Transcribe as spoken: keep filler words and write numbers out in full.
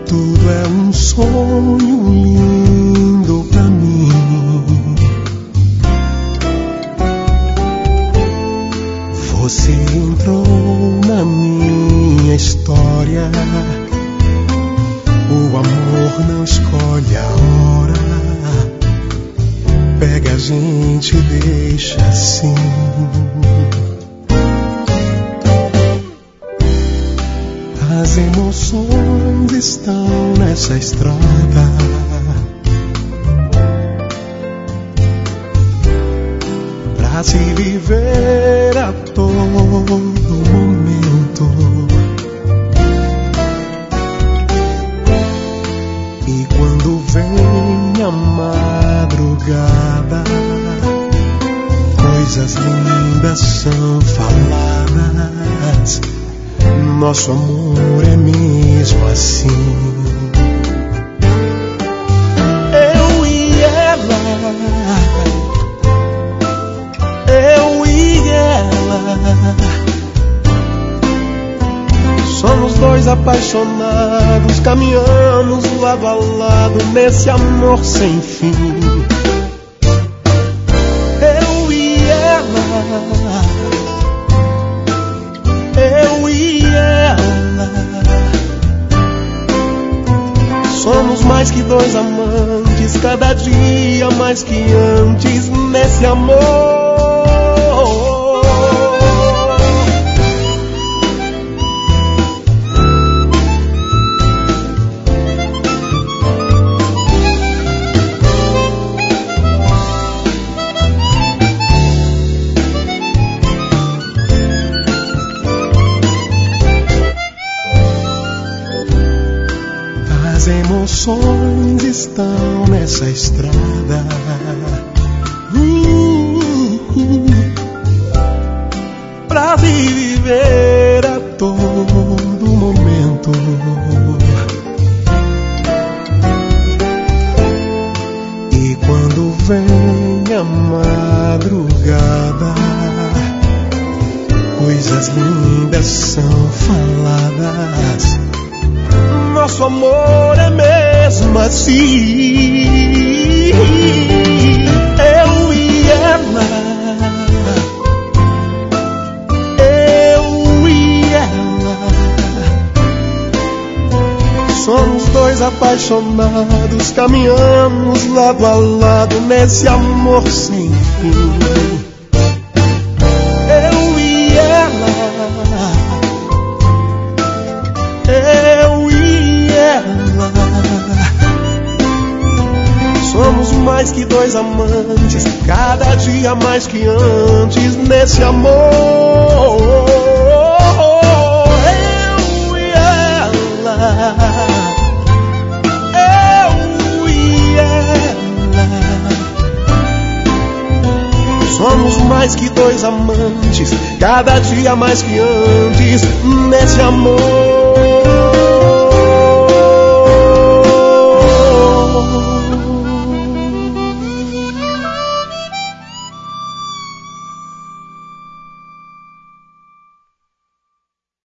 Tudo é um sonho lindo pra mim. Você entrou na minha história. O amor não escolhe a hora. Pega a gente e deixa assim. As emoções estão nessa estrada. Pra se viver a todo momento. E quando vem a madrugada, coisas lindas são faladas. Nosso amor é mesmo assim. Eu e ela, eu e ela, somos dois apaixonados, caminhamos lado a lado nesse amor sem fim. Eu e ela, eu e ela, somos mais que dois amantes, cada dia mais que antes nesse amor. As emoções estão nessa estrada. Hum, hum, pra viver a todo momento. E quando vem a madrugada, coisas lindas são faladas. Nosso amor é mesmo assim. Eu e ela, eu e ela, somos dois apaixonados, caminhamos lado a lado nesse amor sem fim. Eu e ela, eu e ela, somos mais que dois amantes, cada dia mais que antes nesse amor. Eu e ela, eu e ela, somos mais que dois amantes, cada dia mais que antes nesse amor.